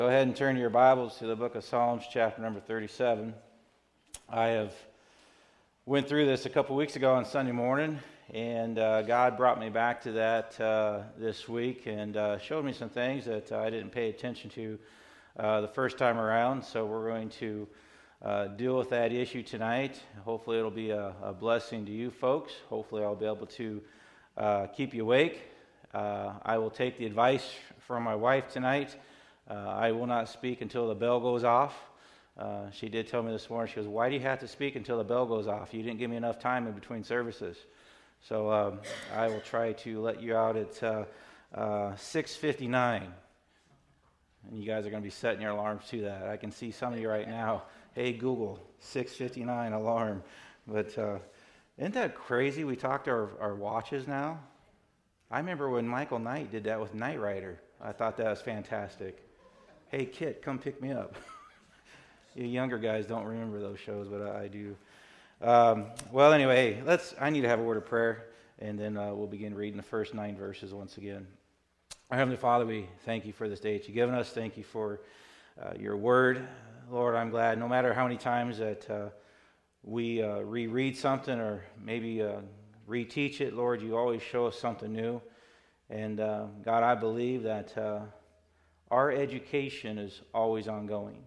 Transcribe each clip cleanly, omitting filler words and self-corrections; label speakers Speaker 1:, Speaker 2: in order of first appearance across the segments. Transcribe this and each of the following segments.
Speaker 1: Go ahead and turn your Bibles to the book of Psalms, chapter number 37. I have went through this a couple weeks ago on Sunday morning, and God brought me back to that this week and showed me some things that I didn't pay attention to the first time around. So we're going to deal with that issue tonight. Hopefully it'll be a blessing to you folks. Hopefully I'll be able to keep you awake. I will take the advice from my wife tonight. I will not speak until the bell goes off. She did tell me this morning, she goes, "Why do you have to speak until the bell goes off? You didn't give me enough time in between services." So I will try to let you out at 6:59. And you guys are going to be setting your alarms to that. I can see some of you right now. Hey, Google, 6:59 alarm. But isn't that crazy? We talk to our watches now. I remember when Michael Knight did that with Knight Rider. I thought that was fantastic. Hey, Kit, come pick me up. You younger guys don't remember those shows, but I do. Well, anyway, I need to have a word of prayer, and then we'll begin reading the first 9 verses once again. Our Heavenly Father, we thank you for this day that you've given us. Thank you for your word. Lord, I'm glad no matter how many times that we reread something or maybe reteach it, Lord, you always show us something new. And God, I believe that our education is always ongoing.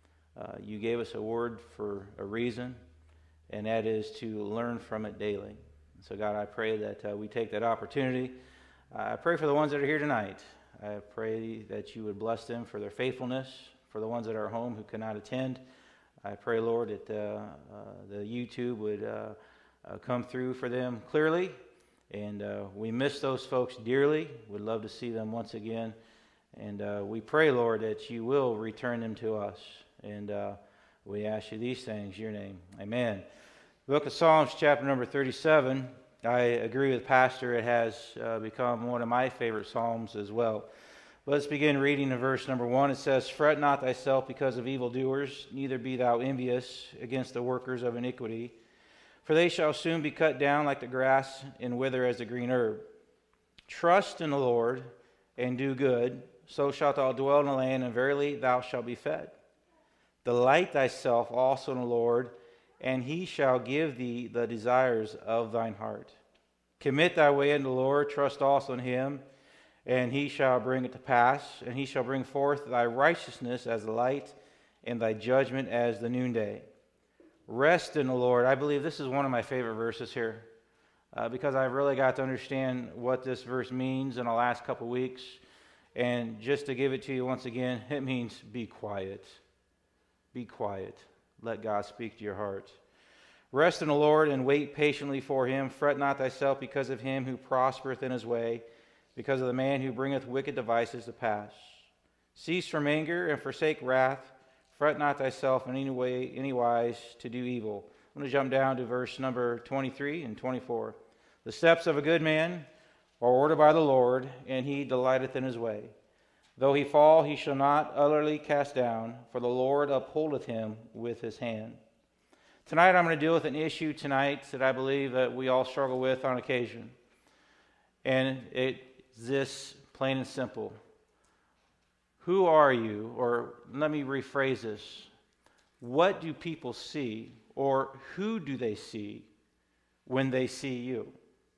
Speaker 1: You gave us a word for a reason, and that is to learn from it daily. So God, I pray that we take that opportunity. I pray for the ones that are here tonight. I pray that you would bless them for their faithfulness, for the ones that are home who cannot attend. I pray, Lord, that the YouTube would come through for them clearly. And we miss those folks dearly. We'd love to see them once again. And we pray, Lord, that you will return them to us. And we ask you these things in your name. Amen. The book of Psalms, chapter number 37. I agree with Pastor. It has become one of my favorite psalms as well. Let's begin reading in verse number 1. It says, "Fret not thyself because of evildoers, neither be thou envious against the workers of iniquity. For they shall soon be cut down like the grass and wither as the green herb. Trust in the Lord and do good, so shalt thou dwell in the land, and verily thou shalt be fed. Delight thyself also in the Lord, and he shall give thee the desires of thine heart. Commit thy way unto the Lord, trust also in him, and he shall bring it to pass, and he shall bring forth thy righteousness as the light, and thy judgment as the noonday. Rest in the Lord." I believe this is one of my favorite verses here because I've really got to understand what this verse means in the last couple weeks. And just to give it to you once again, it means be quiet. Be quiet. Let God speak to your heart. "Rest in the Lord and wait patiently for him. Fret not thyself because of him who prospereth in his way, because of the man who bringeth wicked devices to pass. Cease from anger and forsake wrath. Fret not thyself in any way, any wise to do evil." I'm going to jump down to verse number 23 and 24. "The steps of a good man are ordered by the Lord, and he delighteth in his way. Though he fall, he shall not utterly cast down, for the Lord upholdeth him with his hand." Tonight I'm going to deal with an issue tonight that I believe that we all struggle with on occasion. And it's this, plain and simple. Who are you? Or let me rephrase this. What do people see, or who do they see when they see you?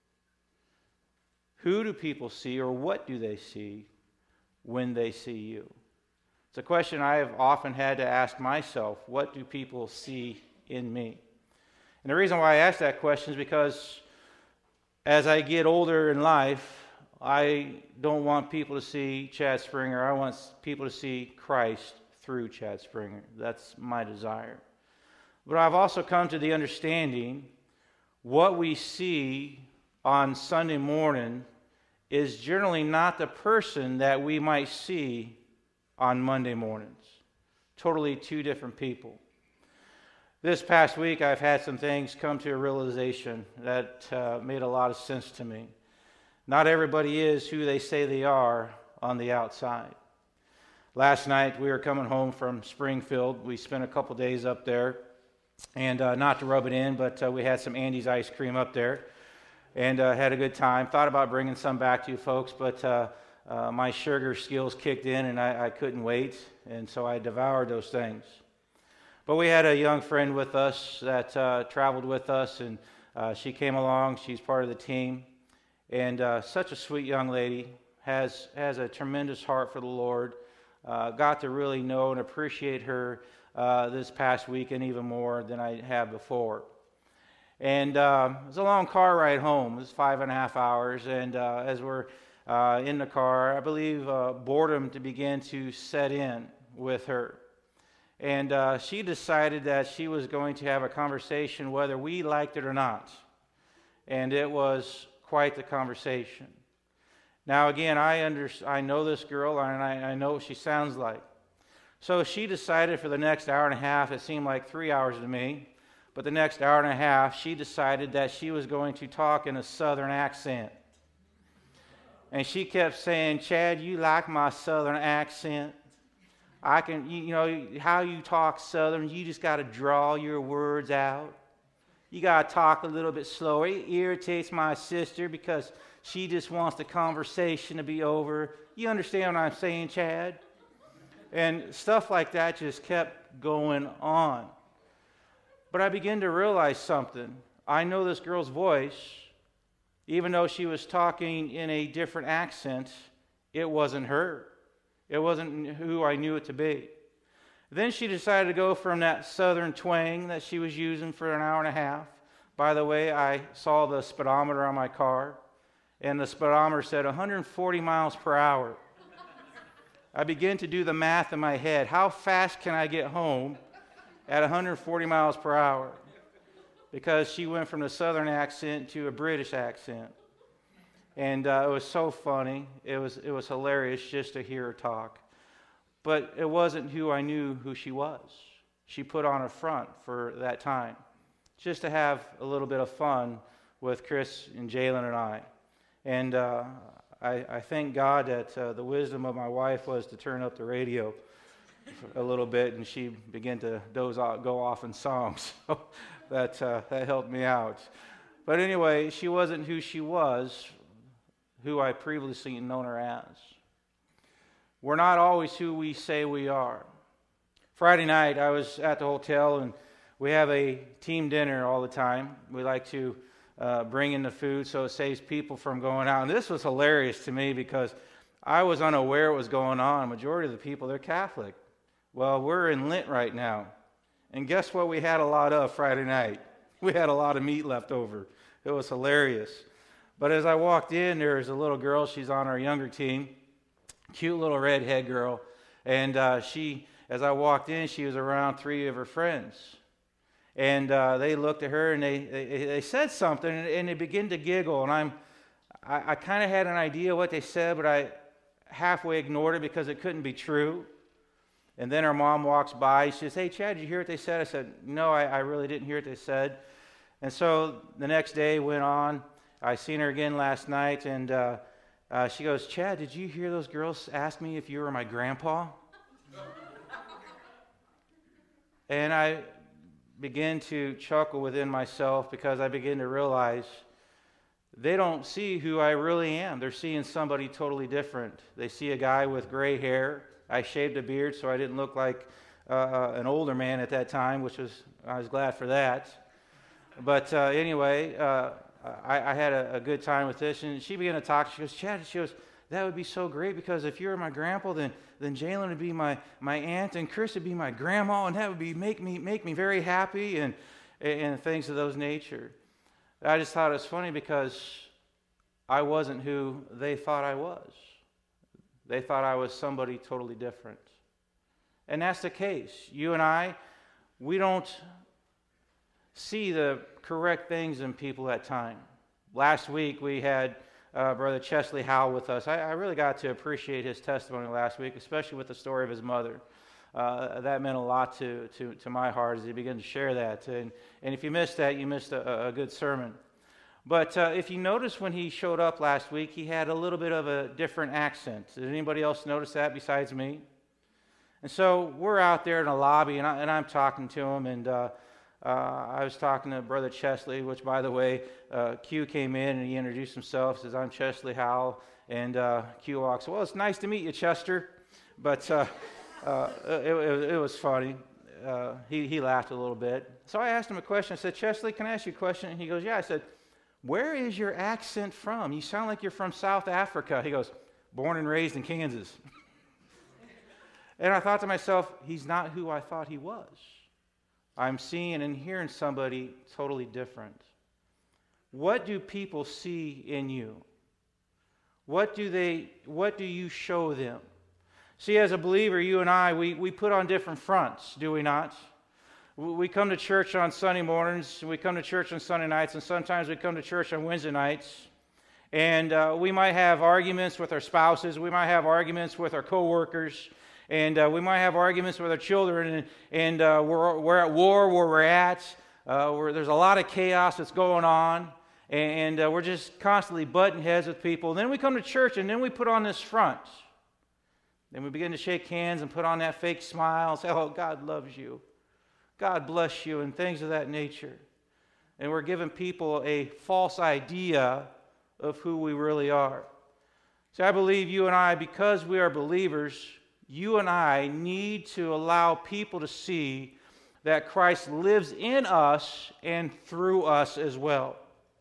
Speaker 1: Who do people see, or what do they see when they see you? It's a question I have often had to ask myself. What do people see in me? And the reason why I ask that question is because as I get older in life, I don't want people to see Chad Springer. I want people to see Christ through Chad Springer. That's my desire. But I've also come to the understanding what we see on Sunday morning is generally not the person that we might see on Monday mornings. Totally two different people. This past week, I've had some things come to a realization that made a lot of sense to me. Not everybody is who they say they are on the outside. Last night, we were coming home from Springfield. We spent a couple days up there. And not to rub it in, but we had some Andy's ice cream up there. And had a good time. Thought about bringing some back to you folks, but my sugar skills kicked in, and I couldn't wait, and so I devoured those things. But we had a young friend with us that traveled with us, and she came along. She's part of the team, and such a sweet young lady, has a tremendous heart for the Lord. Got to really know and appreciate her this past week, and even more than I have before. And it was a long car ride home. It was 5.5 hours, and as we're in the car, I believe boredom began to set in with her. And she decided that she was going to have a conversation whether we liked it or not. And it was quite the conversation. Now again, I know this girl, and I know what she sounds like. So she decided for the next hour and a half, it seemed like 3 hours to me, but the next hour and a half, she decided that she was going to talk in a southern accent. And she kept saying, "Chad, you like my southern accent? I can, you know, how you talk southern, you just got to draw your words out. You got to talk a little bit slower." It irritates my sister because she just wants the conversation to be over. You understand what I'm saying, Chad? And stuff like that just kept going on. But I began to realize something. I know this girl's voice. Even though she was talking in a different accent, it wasn't her. It wasn't who I knew it to be. Then she decided to go from that southern twang that she was using for an hour and a half. By the way, I saw the speedometer on my car, and the speedometer said 140 miles per hour. I began to do the math in my head. How fast can I get home at 140 miles per hour? Because she went from the southern accent to a British accent. And it was so funny. It was hilarious just to hear her talk. But it wasn't who I knew who she was. She put on a front for that time, just to have a little bit of fun with Chris and Jalen and I. And I thank God that the wisdom of my wife was to turn up the radio a little bit, and she began to go off in songs. So that helped me out. But anyway, she wasn't who she was, who I previously known her as. We're not always who we say we are. Friday night, I was at the hotel, and we have a team dinner all the time. We like to bring in the food so it saves people from going out. And this was hilarious to me because I was unaware what was going on. The majority of the people, they're Catholic. Well, we're in Lent right now. And guess what we had a lot of Friday night? We had a lot of meat left over. It was hilarious. But as I walked in, there was a little girl. She's on our younger team. Cute little redhead girl. And as I walked in, she was around 3 of her friends. And they looked at her and they said something, and they began to giggle. And I kind of had an idea what they said, but I halfway ignored it because it couldn't be true. And then her mom walks by. She says, "Hey, Chad, did you hear what they said?" I said, "No, I really didn't hear what they said." And so the next day went on. I seen her again last night, and she goes, "Chad, did you hear those girls ask me if you were my grandpa?" And I began to chuckle within myself because I began to realize they don't see who I really am. They're seeing somebody totally different. They see a guy with gray hair. I shaved a beard so I didn't look like an older man at that time, I was glad for that. But anyway, I had a good time with this, and she began to talk. She goes, "Chad," she goes, "that would be so great because if you were my grandpa, then Jalen would be my aunt, and Chris would be my grandma, and that would make me very happy," and things of those nature. I just thought it was funny because I wasn't who they thought I was. They thought I was somebody totally different. And that's the case. You and I, we don't see the correct things in people at times. Last week we had Brother Chesley Howell with us. I really got to appreciate his testimony last week, especially with the story of his mother. That meant a lot to my heart as he began to share that. And if you missed that, you missed a good sermon. But if you notice when he showed up last week, he had a little bit of a different accent. Did anybody else notice that besides me? And so we're out there in the lobby, and I'm talking to him, and I was talking to Brother Chesley, which, by the way, Q came in and he introduced himself, says, "I'm Chesley Howell." And Q walks, well, it's nice to meet you, Chester. But it was funny. He laughed a little bit. So I asked him a question. I said, Chesley, can I ask you a question? And he goes, yeah. I said, where is your accent from? You sound like you're from South Africa. He goes, born and raised in Kansas. And I thought to myself, he's not who I thought he was. I'm seeing and hearing somebody totally different. What do people see in you? What do you show them? See, as a believer, you and I, we put on different fronts, do we not? We come to church on Sunday mornings, we come to church on Sunday nights, and sometimes we come to church on Wednesday nights. And we might have arguments with our spouses, we might have arguments with our coworkers, and we might have arguments with our children, and we're at war where we're at. There's a lot of chaos that's going on, and we're just constantly butting heads with people. And then we come to church, and then we put on this front. Then we begin to shake hands and put on that fake smile and say, oh, God loves you. God bless you, and things of that nature. And we're giving people a false idea of who we really are. So I believe you and I, because we are believers, you and I need to allow people to see that Christ lives in us and through us as well.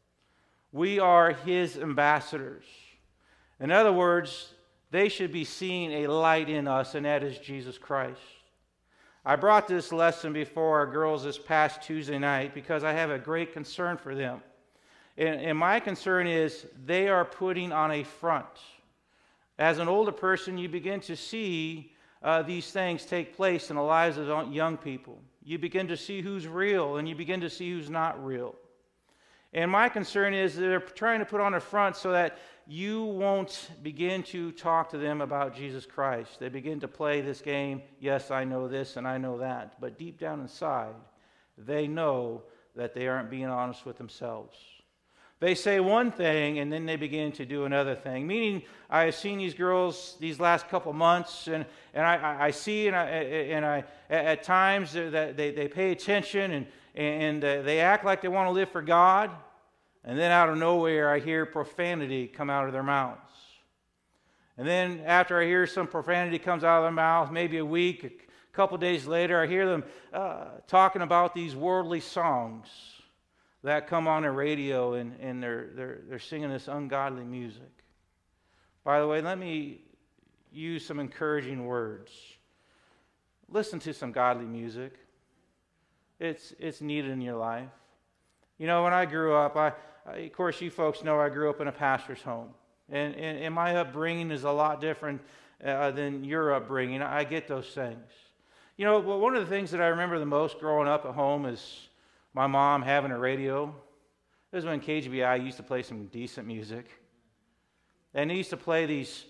Speaker 1: We are His ambassadors. In other words, they should be seeing a light in us, and that is Jesus Christ. I brought this lesson before our girls this past Tuesday night because I have a great concern for them. And my concern is they are putting on a front. As an older person, you begin to see these things take place in the lives of young people. You begin to see who's real, and you begin to see who's not real. And my concern is that they're trying to put on a front so that you won't begin to talk to them about Jesus Christ. They begin to play this game, yes, I know this and I know that. But deep down inside, they know that they aren't being honest with themselves. They say one thing and then they begin to do another thing. Meaning, I have seen these girls these last couple months, and I see and I at times that they pay attention and they act like they want to live for God. And then out of nowhere, I hear profanity come out of their mouths. And then after I hear some profanity comes out of their mouth, maybe a week, a couple days later, I hear them talking about these worldly songs that come on the radio, and they're singing this ungodly music. By the way, let me use some encouraging words. Listen to some godly music. It's needed in your life. You know, when I grew up, of course, you folks know I grew up in a pastor's home. And my upbringing is a lot different than your upbringing. I get those things. You know, one of the things that I remember the most growing up at home is my mom having a radio. This is when KGBI used to play some decent music. And they used to play these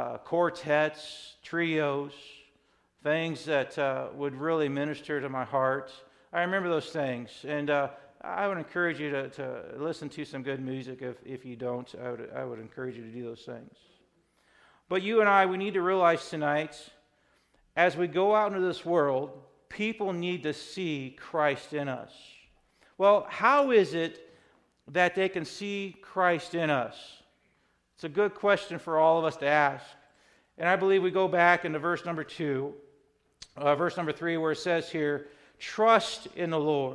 Speaker 1: quartets, trios, things that would really minister to my heart. I remember those things. And I would encourage you to listen to some good music. If you don't, I would encourage you to do those things. But you and I, we need to realize tonight, as we go out into this world, people need to see Christ in us. Well, how is it that they can see Christ in us? It's a good question for all of us to ask. And I believe we go back into verse number 2, verse number 3, where it says here, trust in the Lord.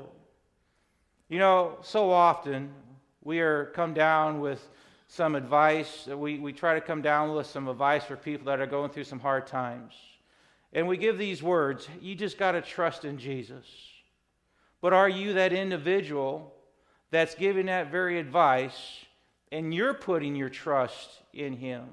Speaker 1: You know, so often we are come down with some advice. We try to come down with some advice for people that are going through some hard times. And we give these words, you just got to trust in Jesus. But are you that individual that's giving that very advice and you're putting your trust in Him?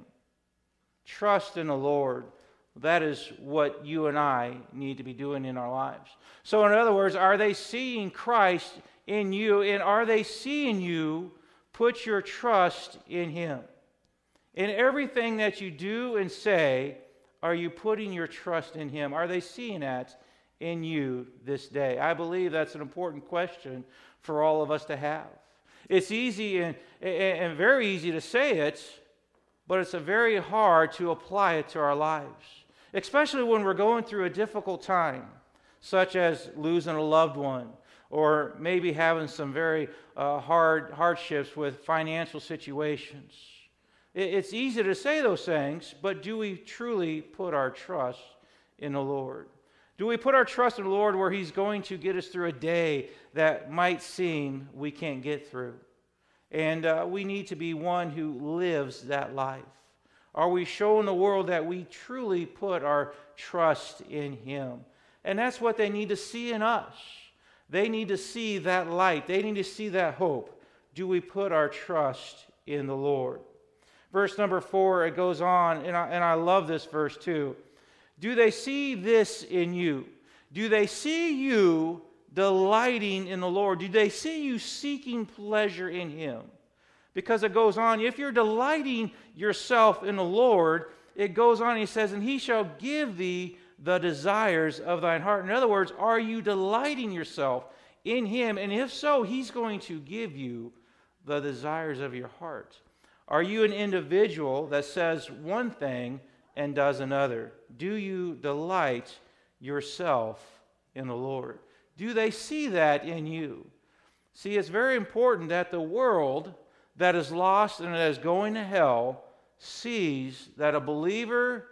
Speaker 1: Trust in the Lord. That is what you and I need to be doing in our lives. So in other words, are they seeing Christ in you, and are they seeing you put your trust in Him? In everything that you do and say, are you putting your trust in Him? Are they seeing that in you this day? I believe that's an important question for all of us to have. It's easy and very easy to say it, but it's very hard to apply it to our lives, especially when we're going through a difficult time, such as losing a loved one, or maybe having some very hardships with financial situations. It's easy to say those things, but do we truly put our trust in the Lord? Do we put our trust in the Lord where He's going to get us through a day that might seem we can't get through? And we need to be one who lives that life. Are we showing the world that we truly put our trust in Him? And that's what they need to see in us. They need to see that light. They need to see that hope. Do we put our trust in the Lord? Verse number 4, it goes on, and I love this verse too. Do they see this in you? Do they see you delighting in the Lord? Do they see you seeking pleasure in Him? Because it goes on, if you're delighting yourself in the Lord, it goes on, He says, and He shall give thee the desires of thine heart. In other words, are you delighting yourself in Him? And if so, He's going to give you the desires of your heart. Are you an individual that says one thing and does another? Do you delight yourself in the Lord? Do they see that in you? See, it's very important that the world that is lost and that is going to hell sees that a believer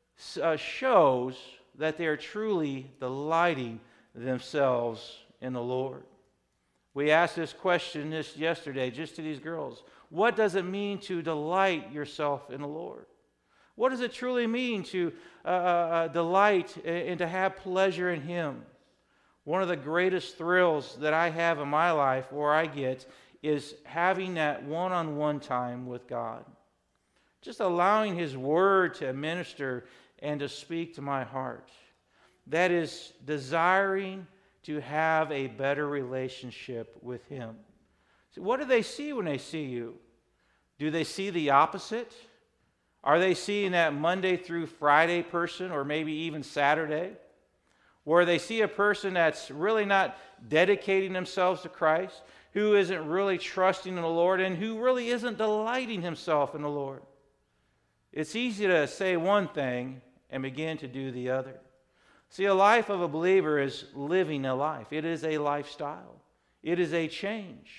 Speaker 1: shows that they are truly delighting themselves in the Lord. We asked this question yesterday just to these girls. What does it mean to delight yourself in the Lord? What does it truly mean to delight and to have pleasure in Him? One of the greatest thrills that I have in my life, or I get, is having that one-on-one time with God. Just allowing His Word to minister and to speak to my heart. That is desiring to have a better relationship with Him. So what do they see when they see you? Do they see the opposite? Are they seeing that Monday through Friday person, or maybe even Saturday? Where they see a person that's really not dedicating themselves to Christ, who isn't really trusting in the Lord, and who really isn't delighting himself in the Lord? It's easy to say one thing and begin to do the other. See, a life of a believer is living a life. It is a lifestyle. It is a change.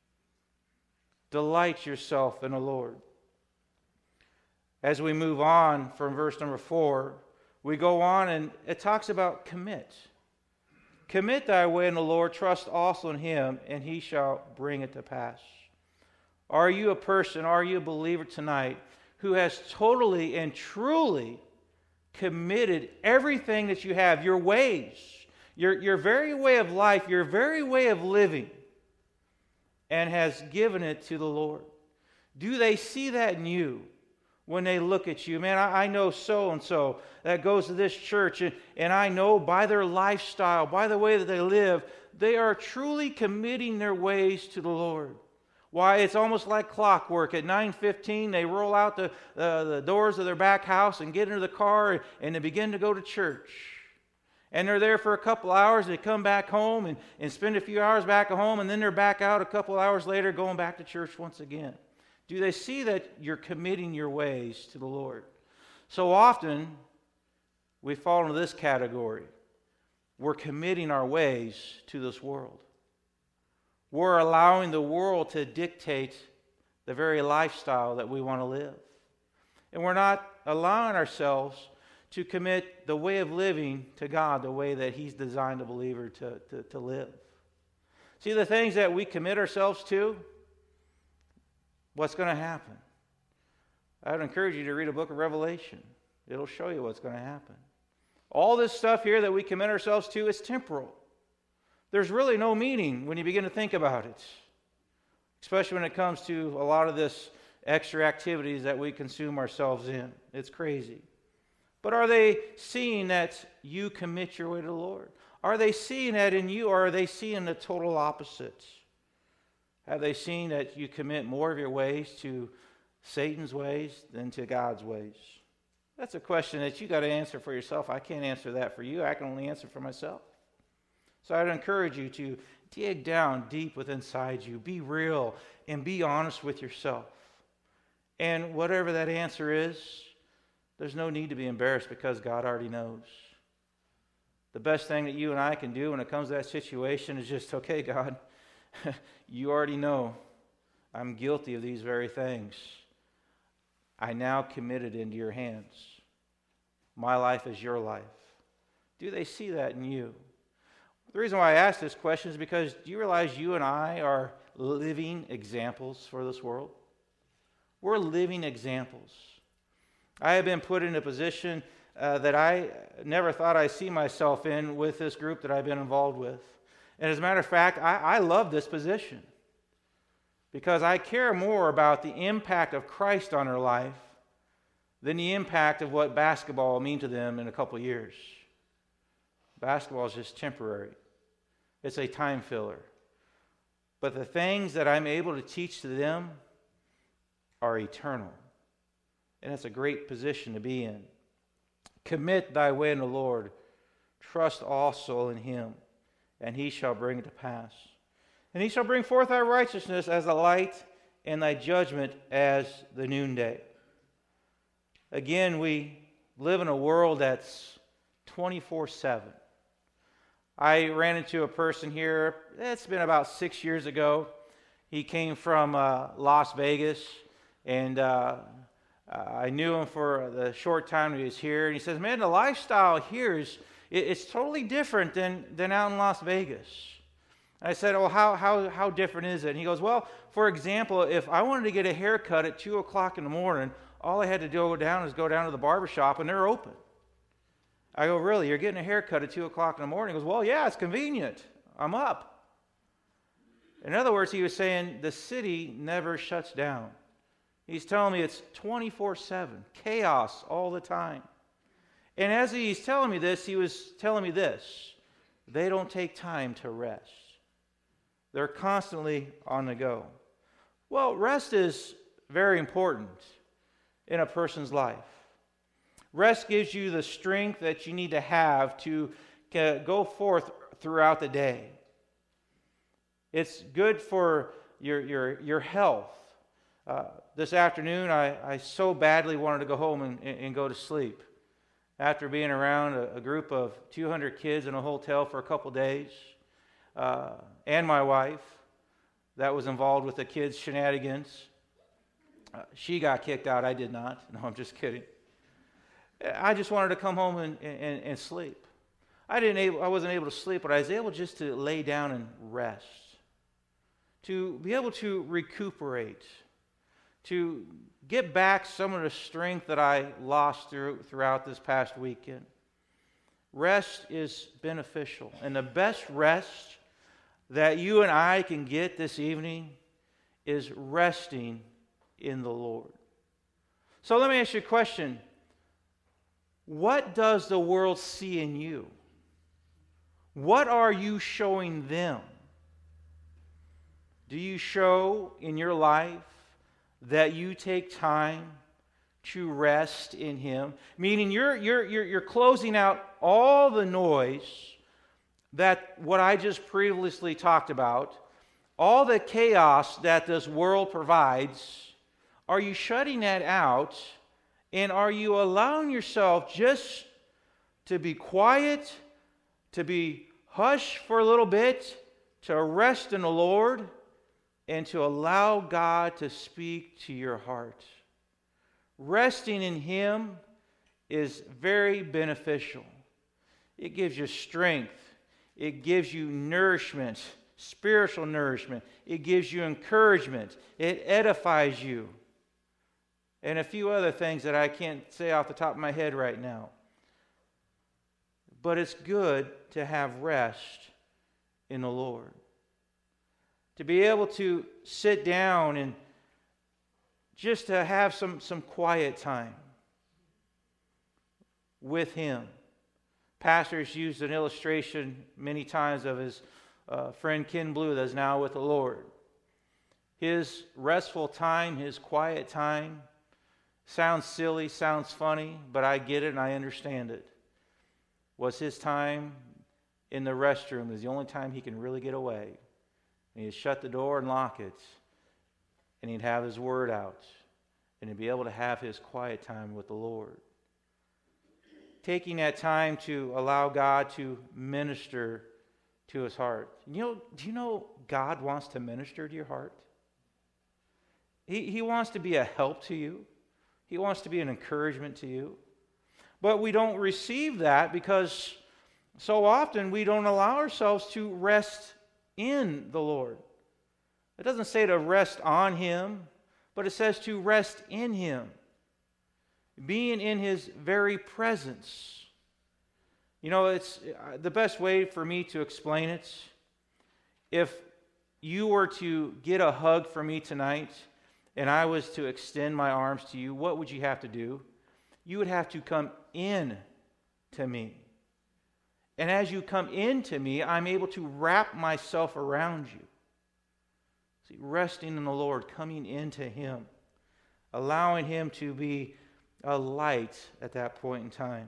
Speaker 1: Delight yourself in the Lord. As we move on from verse number 4, we go on and it talks about commit. Commit thy way in the Lord, trust also in Him, and He shall bring it to pass. Are you a person, are you a believer tonight who has totally and truly committed everything that you have, your ways, your very way of life, your very way of living, and has given it to the Lord? Do they see that in you when they look at you? Man, I know so-and-so that goes to this church, and I know by their lifestyle, by the way that they live, they are truly committing their ways to the Lord. Why, it's almost like clockwork. At 9:15, they roll out the doors of their back house and get into the car, and they begin to go to church. And they're there for a couple hours. They come back home and spend a few hours back at home, and then they're back out a couple hours later going back to church once again. Do they see that you're committing your ways to the Lord? So often, we fall into this category. We're committing our ways to this world. We're allowing the world to dictate the very lifestyle that we want to live. And we're not allowing ourselves to commit the way of living to God, the way that He's designed a believer to live. See, the things that we commit ourselves to, what's going to happen? I would encourage you to read a book of Revelation. It'll show you what's going to happen. All this stuff here that we commit ourselves to is temporal. There's really no meaning when you begin to think about it, especially when it comes to a lot of this extra activities that we consume ourselves in. It's crazy. But are they seeing that you commit your way to the Lord? Are they seeing that in you, or are they seeing the total opposite? Have they seen that you commit more of your ways to Satan's ways than to God's ways? That's a question that you got to answer for yourself. I can't answer that for you. I can only answer for myself. So I'd encourage you to dig down deep within inside you. Be real and be honest with yourself. And whatever that answer is, there's no need to be embarrassed because God already knows. The best thing that you and I can do when it comes to that situation is just, okay, God, you already know I'm guilty of these very things. I now commit it into your hands. My life is your life. Do they see that in you? The reason why I ask this question is because do you realize you and I are living examples for this world? We're living examples. I have been put in a position that I never thought I'd see myself in with this group that I've been involved with. And as a matter of fact, I love this position because I care more about the impact of Christ on their life than the impact of what basketball will mean to them in a couple of years. Basketball is just temporary. It's a time filler. But the things that I'm able to teach to them are eternal. And it's a great position to be in. Commit thy way in the Lord. Trust also in him, and he shall bring it to pass. And he shall bring forth thy righteousness as the light, and thy judgment as the noonday. Again, we live in a world that's 24/7. I ran into a person here, it's been about 6 years ago. He came from Las Vegas, and I knew him for the short time he was here. And he says, man, the lifestyle here it's totally different than out in Las Vegas. And I said, well, how different is it? And he goes, well, for example, if I wanted to get a haircut at 2 o'clock in the morning, all I had to go down to the barbershop, and they're open. I go, really? You're getting a haircut at 2 o'clock in the morning? He goes, well, yeah, it's convenient. I'm up. In other words, he was saying the city never shuts down. He's telling me it's 24/7, chaos all the time. And as he's telling me this, he was telling me this. They don't take time to rest. They're constantly on the go. Well, rest is very important in a person's life. Rest gives you the strength that you need to have to go forth throughout the day. It's good for your health. This afternoon, I so badly wanted to go home and go to sleep. After being around a group of 200 kids in a hotel for a couple days, and my wife that was involved with the kids' shenanigans. She got kicked out. I did not. No, I'm just kidding. I just wanted to come home and sleep. I wasn't able to sleep, but I was able just to lay down and rest, to be able to recuperate, to get back some of the strength that I lost throughout this past weekend. Rest is beneficial, and the best rest that you and I can get this evening is resting in the Lord. So let me ask you a question. What does the world see in you? What are you showing them? Do you show in your life that you take time to rest in Him? Meaning you're closing out all the noise that what I just previously talked about, all the chaos that this world provides. Are you shutting that out? And are you allowing yourself just to be quiet, to be hushed for a little bit, to rest in the Lord, and to allow God to speak to your heart? Resting in Him is very beneficial. It gives you strength. It gives you nourishment, spiritual nourishment. It gives you encouragement. It edifies you. And a few other things that I can't say off the top of my head right now. But it's good to have rest in the Lord. To be able to sit down and just to have some quiet time with Him. Pastors used an illustration many times of his friend Ken Blue that's now with the Lord. His restful time, his quiet time, sounds silly, sounds funny, but I get it and I understand it. Was his time in the restroom is the only time he can really get away. And he'd shut the door and lock it, and he'd have his word out, and he'd be able to have his quiet time with the Lord. Taking that time to allow God to minister to his heart. Do you know God wants to minister to your heart? He wants to be a help to you. He wants to be an encouragement to you. But we don't receive that because so often we don't allow ourselves to rest in the Lord. It doesn't say to rest on Him, but it says to rest in Him, being in His very presence. You know, it's the best way for me to explain it. If you were to get a hug from me tonight and I was to extend my arms to you, what would you have to do? You would have to come in to me. And as you come into me, I'm able to wrap myself around you. See, resting in the Lord, coming into Him, allowing Him to be a light at that point in time.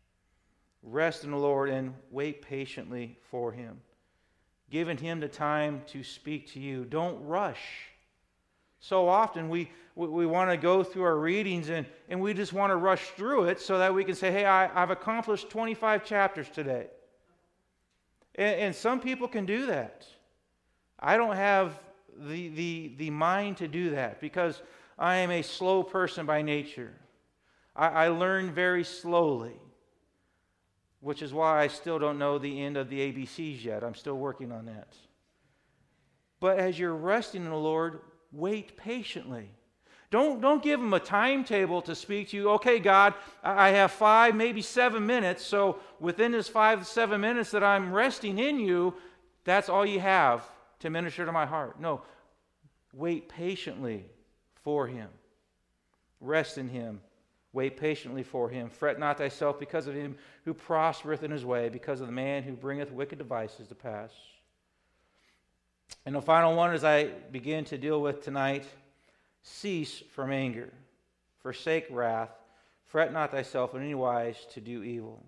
Speaker 1: Rest in the Lord and wait patiently for Him, giving Him the time to speak to you. Don't rush. So often we want to go through our readings and we just want to rush through it so that we can say, hey, I've accomplished 25 chapters today. And some people can do that. I don't have the mind to do that because I am a slow person by nature. I learn very slowly, which is why I still don't know the end of the ABCs yet. I'm still working on that. But as you're resting in the Lord, wait patiently. Don't give Him a timetable to speak to you. Okay, God, I have 5, maybe 7 minutes, so within this 5 to 7 minutes that I'm resting in you, that's all you have to minister to my heart. No, wait patiently for Him. Rest in Him. Wait patiently for Him. Fret not thyself because of him who prospereth in his way, because of the man who bringeth wicked devices to pass. And the final one, as I begin to deal with tonight, cease from anger, forsake wrath, fret not thyself in any wise to do evil.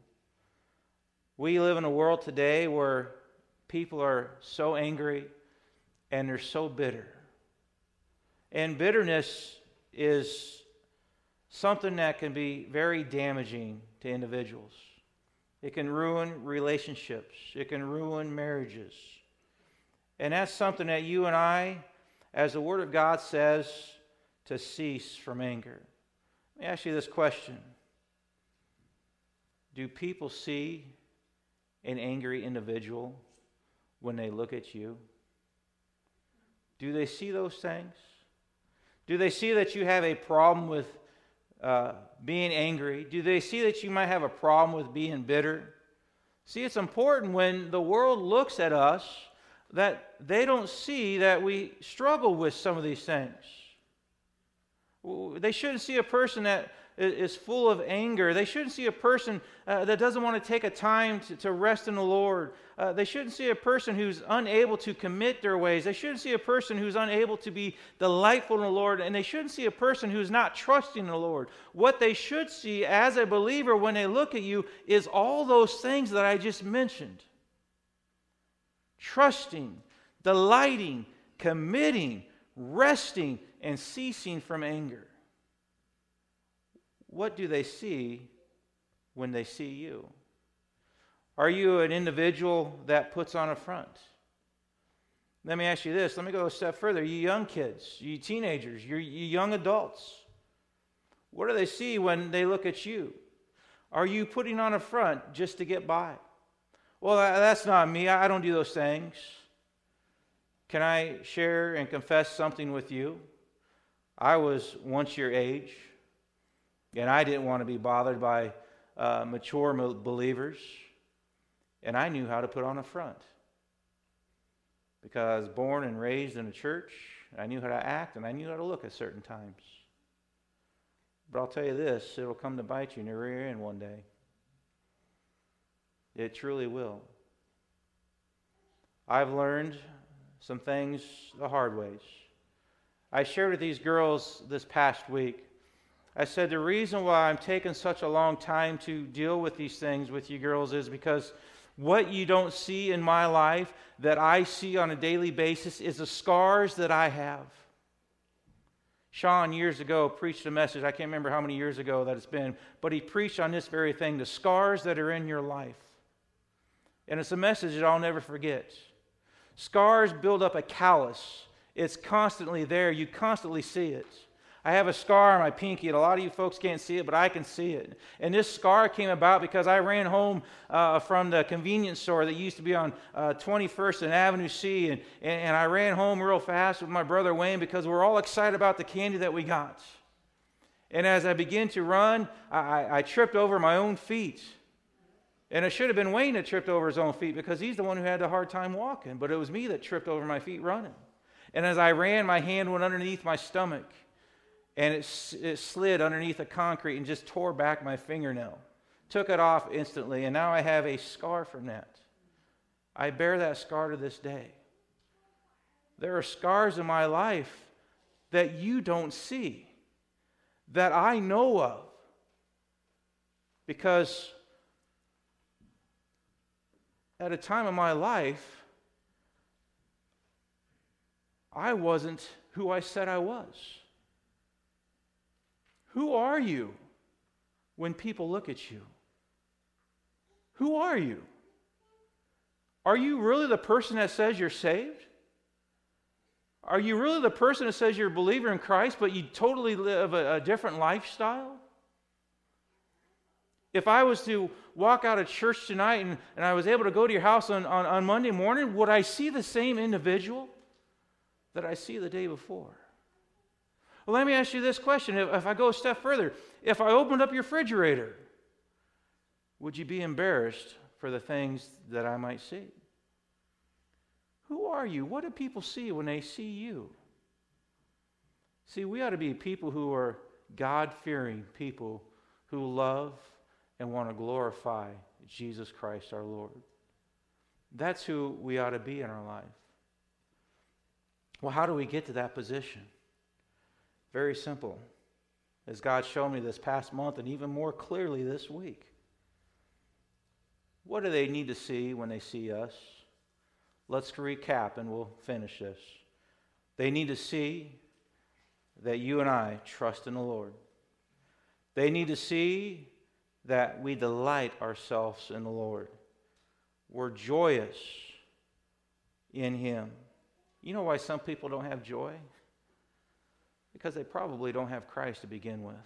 Speaker 1: We live in a world today where people are so angry and they're so bitter. And bitterness is something that can be very damaging to individuals. It can ruin relationships. It can ruin marriages. And that's something that you and I, as the Word of God says, to cease from anger. Let me ask you this question. Do people see an angry individual when they look at you? Do they see those things? Do they see that you have a problem with being angry? Do they see that you might have a problem with being bitter? See, it's important when the world looks at us that they don't see that we struggle with some of these things. They shouldn't see a person that is full of anger. They shouldn't see a person that doesn't want to take a time to rest in the Lord. They shouldn't see a person who's unable to commit their ways. They shouldn't see a person who's unable to be delightful in the Lord. And they shouldn't see a person who's not trusting in the Lord. What they should see as a believer when they look at you is all those things that I just mentioned. Trusting, delighting, committing, resting, and ceasing from anger. What do they see when they see you? Are you an individual that puts on a front? Let me ask you this. Let me go a step further. You young kids, you teenagers, you young adults. What do they see when they look at you? Are you putting on a front just to get by? Well, that's not me. I don't do those things. Can I share and confess something with you? I was once your age, and I didn't want to be bothered by mature believers, and I knew how to put on a front. Because I was born and raised in a church, I knew how to act, and I knew how to look at certain times. But I'll tell you this, it'll come to bite you in your rear end one day. It truly will. I've learned some things the hard ways. I shared with these girls this past week. I said the reason why I'm taking such a long time to deal with these things with you girls is because what you don't see in my life that I see on a daily basis is the scars that I have. Sean years ago preached a message, I can't remember how many years ago that it's been, but he preached on this very thing, the scars that are in your life. And it's a message that I'll never forget. Scars build up a callus. It's constantly there. You constantly see it. I have a scar on my pinky, and a lot of you folks can't see it, but I can see it. And this scar came about because I ran home from the convenience store that used to be on 21st and Avenue C, and I ran home real fast with my brother Wayne because we're all excited about the candy that we got. And as I began to run, I tripped over my own feet. And it should have been Wayne that tripped over his own feet because he's the one who had the hard time walking, but it was me that tripped over my feet running. And as I ran, my hand went underneath my stomach, and it slid underneath the concrete and just tore back my fingernail. Took it off instantly, and now I have a scar from that. I bear that scar to this day. There are scars in my life that you don't see, that I know of, because at a time in my life, I wasn't who I said I was. Who are you when people look at you? Who are you? Are you really the person that says you're saved? Are you really the person that says you're a believer in Christ, but you totally live a different lifestyle? If I was to walk out of church tonight and I was able to go to your house on Monday morning, would I see the same individual that I see the day before? Well, let me ask you this question. If I go a step further, if I opened up your refrigerator, would you be embarrassed for the things that I might see? Who are you? What do people see when they see you? See, we ought to be people who are God-fearing people who love and want to glorify Jesus Christ our Lord. That's who we ought to be in our life. Well, how do we get to that position? Very simple. As God showed me this past month and even more clearly this week. What do they need to see when they see us? Let's recap and we'll finish this. They need to see that you and I trust in the Lord. They need to see that we delight ourselves in the Lord. We're joyous in Him. You know why some people don't have joy? Because they probably don't have Christ to begin with.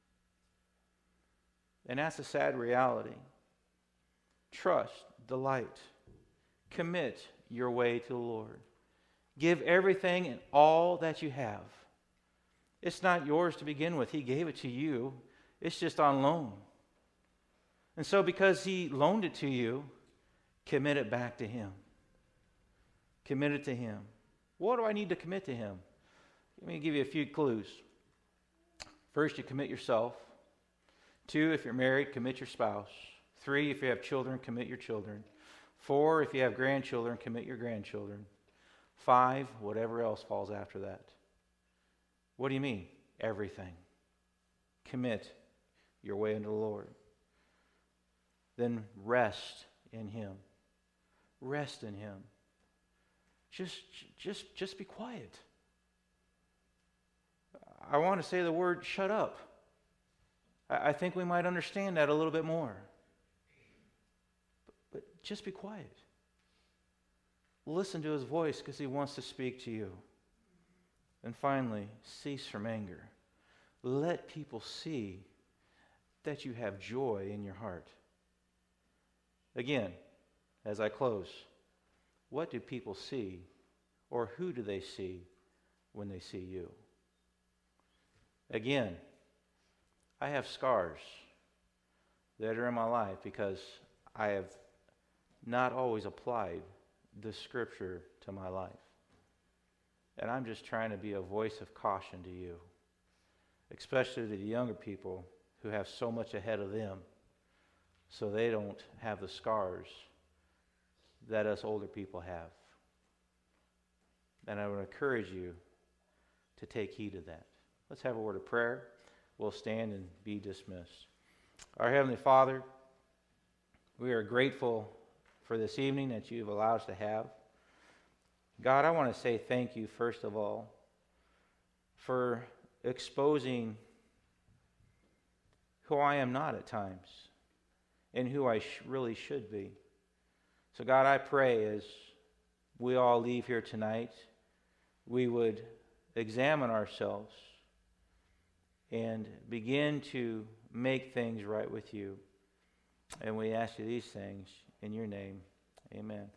Speaker 1: And that's a sad reality. Trust, delight, commit your way to the Lord. Give everything and all that you have. It's not yours to begin with. He gave it to you. It's just on loan. And so because He loaned it to you, commit it back to Him. Commit it to Him. What do I need to commit to Him? Let me give you a few clues. First, you commit yourself. 2, if you're married, commit your spouse. 3, if you have children, commit your children. 4, if you have grandchildren, commit your grandchildren. 5, whatever else falls after that. What do you mean? Everything. Commit your way into the Lord. Then rest in Him. Rest in Him. Just be quiet. I want to say the word shut up. I think we might understand that a little bit more. But just be quiet. Listen to His voice because He wants to speak to you. And finally, cease from anger. Let people see that you have joy in your heart. Again, as I close, what do people see, or who do they see when they see you? Again, I have scars that are in my life because I have not always applied this scripture to my life. And I'm just trying to be a voice of caution to you, especially to the younger people who have so much ahead of them, so they don't have the scars that us older people have. And I would encourage you to take heed of that. Let's have a word of prayer. We'll stand and be dismissed. Our Heavenly Father, we are grateful for this evening that you've allowed us to have. God, I want to say thank you, first of all, for exposing who I am not at times and who I really should be. So God, I pray as we all leave here tonight, we would examine ourselves and begin to make things right with you. And we ask you these things in your name. Amen.